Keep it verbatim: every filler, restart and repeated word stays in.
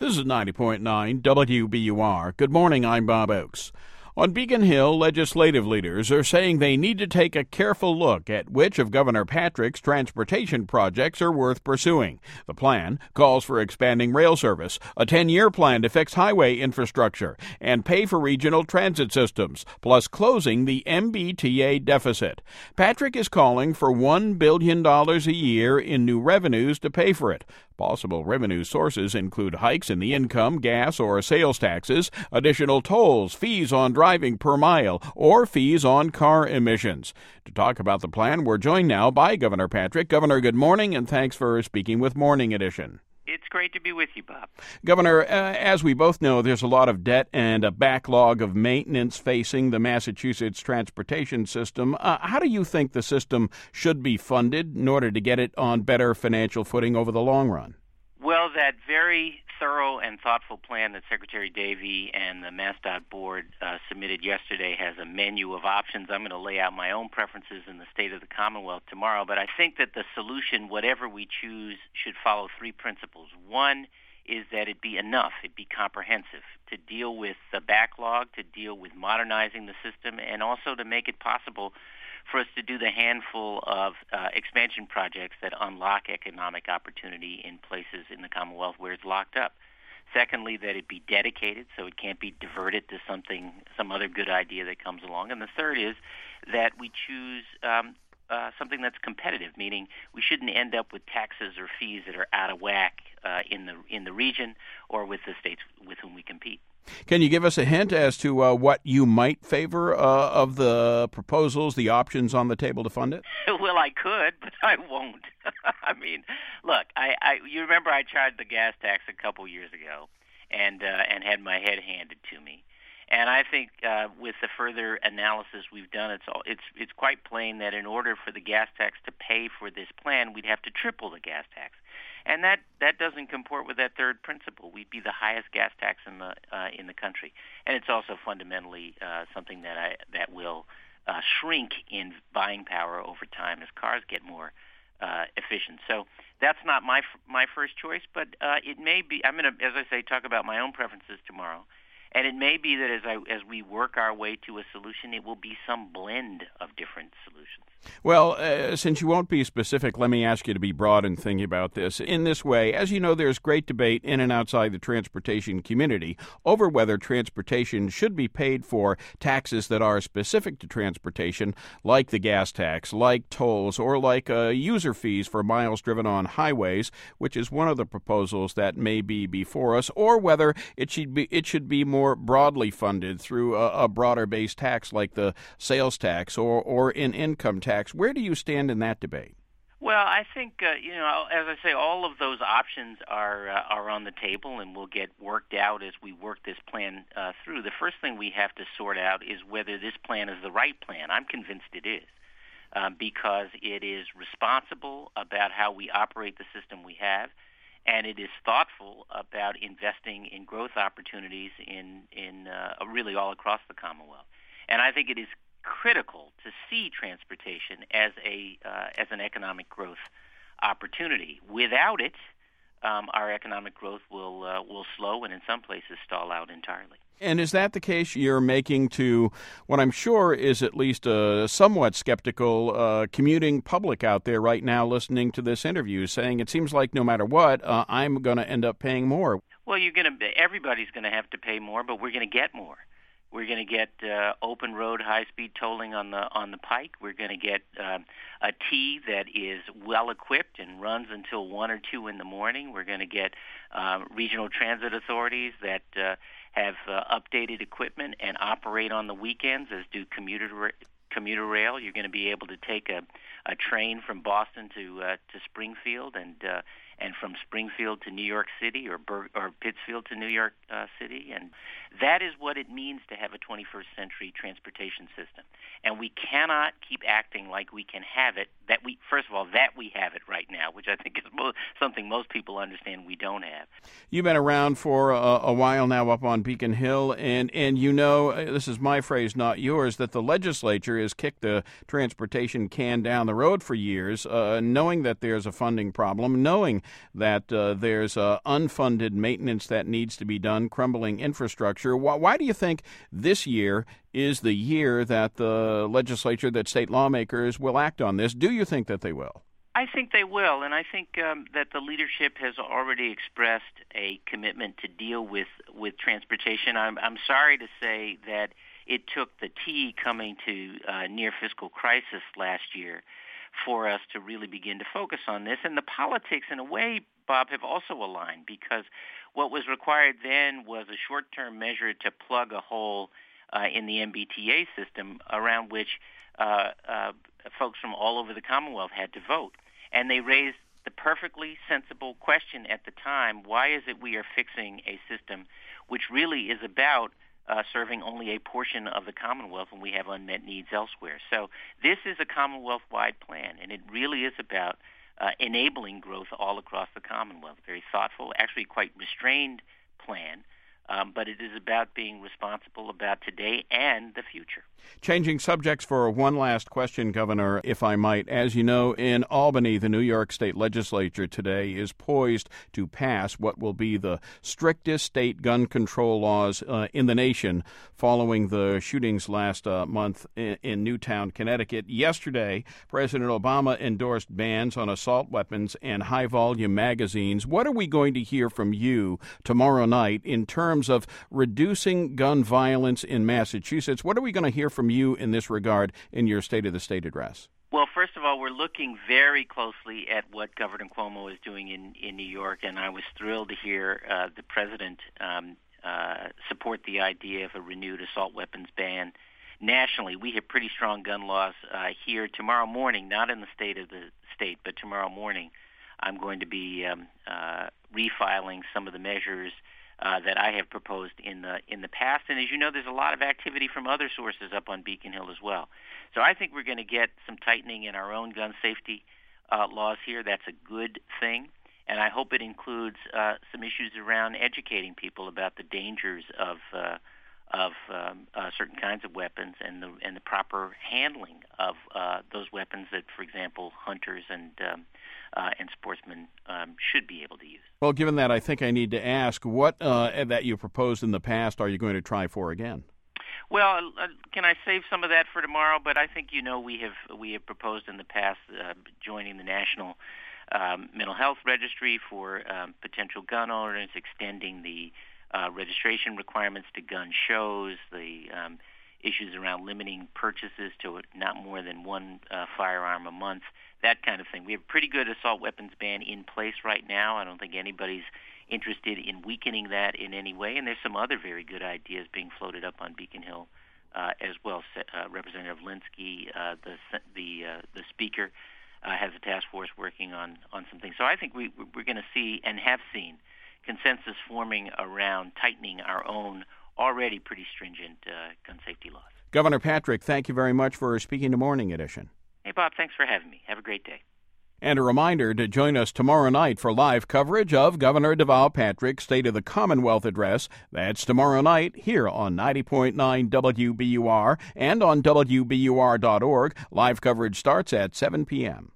This is ninety point nine W B U R. Good morning, I'm Bob Oakes. On Beacon Hill, legislative leaders are saying they need to take a careful look at which of Governor Patrick's transportation projects are worth pursuing. The plan calls for expanding rail service, a ten-year plan to fix highway infrastructure, and pay for regional transit systems, plus closing the M B T A deficit. Patrick is calling for one billion dollars a year in new revenues to pay for it. Possible revenue sources include hikes in the income, gas, or sales taxes, additional tolls, fees on driving per mile, or fees on car emissions. To talk about the plan, we're joined now by Governor Patrick. Governor, good morning, and thanks for speaking with Morning Edition. It's great to be with you, Bob. Governor, uh, as we both know, there's a lot of debt and a backlog of maintenance facing the Massachusetts transportation system. Uh, how do you think the system should be funded in order to get it on better financial footing over the long run? Well, that very thorough and thoughtful plan that Secretary Davey and the MassDOT board uh, submitted yesterday has a menu of options. I'm going to lay out my own preferences in the state of the Commonwealth tomorrow, but I think that the solution, whatever we choose, should follow three principles. One is that it be enough, it be comprehensive, to deal with the backlog, to deal with modernizing the system, and also to make it possible for us to do the handful of uh, expansion projects that unlock economic opportunity in places in the Commonwealth where it's locked up. Secondly, that it be dedicated, so it can't be diverted to something, some other good idea that comes along. And the third is that we choose um, uh, something that's competitive, meaning we shouldn't end up with taxes or fees that are out of whack uh, in the in the region or with the states with whom we compete. Can you give us a hint as to uh, what you might favor uh, of the proposals, the options on the table to fund it? Well, I could, but I won't. I mean, look, I, I you remember I tried the gas tax a couple years ago and uh, and had my head handed to me. And I think uh, with the further analysis we've done, it's all, it's it's quite plain that in order for the gas tax to pay for this plan, we'd have to triple the gas tax. And that, that doesn't comport with that third principle. We'd be the highest gas tax in the uh, in the country, and it's also fundamentally uh, something that I that will uh, shrink in buying power over time as cars get more uh, efficient. So that's not my my first choice, but uh, it may be. I'm going to, as I say, talk about my own preferences tomorrow, and it may be that as I as we work our way to a solution, it will be some blend of different solutions. Well, uh, since you won't be specific, let me ask you to be broad in thinking about this. In this way, as you know, there's great debate in and outside the transportation community over whether transportation should be paid for taxes that are specific to transportation, like the gas tax, like tolls, or like uh, user fees for miles driven on highways, which is one of the proposals that may be before us, or whether it should be it should be more broadly funded through a, a broader-based tax like the sales tax or, or an income tax. Where do you stand in that debate? Well, I think, uh, you know, as I say, all of those options are uh, are on the table and will get worked out as we work this plan uh, through. The first thing we have to sort out is whether this plan is the right plan. I'm convinced it is uh, because it is responsible about how we operate the system we have, and it is thoughtful about investing in growth opportunities in, in uh, really all across the Commonwealth. And I think it is critical to see transportation as a uh, as an economic growth opportunity. Without it, um, our economic growth will uh, will slow and in some places stall out entirely. And is that the case you're making to what I'm sure is at least a somewhat skeptical uh, commuting public out there right now listening to this interview, saying it seems like no matter what, uh, I'm going to end up paying more? Well, you're going to everybody's going to have to pay more, but we're going to get more. We're going to get uh, open road high-speed tolling on the on the Pike. We're going to get uh, a T that is well-equipped and runs until one or two in the morning. We're going to get uh, regional transit authorities that uh, have uh, updated equipment and operate on the weekends, as do commuter commuter rail. You're going to be able to take a, a train from Boston to uh, to Springfield and uh, and from Springfield to New York City or Bur- or Pittsfield to New York uh, City. And that is what it means to have a twenty-first century transportation system. And we cannot keep acting like we can have it, that we, first of all, that we have it right now, which I think is mo- something most people understand we don't have. You've been around for a, a while now up on Beacon Hill, and, and you know, this is my phrase, not yours, that the legislature has kicked the transportation can down the road for years, uh, knowing that there's a funding problem, knowing that uh, there's uh, unfunded maintenance that needs to be done, crumbling infrastructure. Why, why do you think this year is the year that the legislature, that state lawmakers will act on this? Do you think that they will? I think they will, and I think um, that the leadership has already expressed a commitment to deal with, with transportation. I'm, I'm sorry to say that it took the T coming to uh, near fiscal crisis last year for us to really begin to focus on this. And the politics, in a way, Bob, have also aligned, because what was required then was a short-term measure to plug a hole uh, in the M B T A system around which uh, uh, folks from all over the Commonwealth had to vote. And they raised the perfectly sensible question at the time: why is it we are fixing a system which really is about uh, serving only a portion of the Commonwealth when we have unmet needs elsewhere? So this is a Commonwealth-wide plan, and it really is about uh, enabling growth all across the Commonwealth. Very thoughtful, actually quite restrained plan. Um, but it is about being responsible about today and the future. Changing subjects for one last question, Governor, if I might. As you know, in Albany, the New York State Legislature today is poised to pass what will be the strictest state gun control laws uh, in the nation following the shootings last uh, month in, in Newtown, Connecticut. Yesterday, President Obama endorsed bans on assault weapons and high-volume magazines. What are we going to hear from you tomorrow night in terms of reducing gun violence in Massachusetts? What are we going to hear from you in this regard in your State of the State address? Well, first of all, we're looking very closely at what Governor Cuomo is doing in, in New York, and I was thrilled to hear uh, the president um, uh, support the idea of a renewed assault weapons ban nationally. We have pretty strong gun laws uh, here. Tomorrow morning, not in the state of the state, but tomorrow morning, I'm going to be um, uh, refiling some of the measures Uh, that I have proposed in the in the past. And as you know, there's a lot of activity from other sources up on Beacon Hill as well. So I think we're going to get some tightening in our own gun safety uh, laws here. That's a good thing. And I hope it includes uh, some issues around educating people about the dangers of uh, of um, uh, certain kinds of weapons and the and the proper handling of uh, those weapons that, for example, hunters and um, uh, and sportsmen um, should be able to use. Well, given that, I think I need to ask, what uh, that you proposed in the past are you going to try for again? Well, uh, can I save some of that for tomorrow? But I think you know we have we have proposed in the past uh, joining the National um, Mental Health Registry for um, potential gun owners, extending the uh, registration requirements to gun shows, the um, issues around limiting purchases to not more than one uh, firearm a month, that kind of thing. We have a pretty good assault weapons ban in place right now. I don't think anybody's interested in weakening that in any way. And there's some other very good ideas being floated up on Beacon Hill uh, as well. Uh, Representative Linsky, uh, the the uh, the Speaker, uh, has a task force working on, on some things. So I think we, we're going to see and have seen consensus forming around tightening our own already pretty stringent uh, gun safety laws. Governor Patrick, thank you very much for speaking to Morning Edition. Hey, Bob, thanks for having me. Have a great day. And a reminder to join us tomorrow night for live coverage of Governor Deval Patrick's State of the Commonwealth address. That's tomorrow night here on ninety point nine W B U R and on W B U R dot org. Live coverage starts at seven p.m.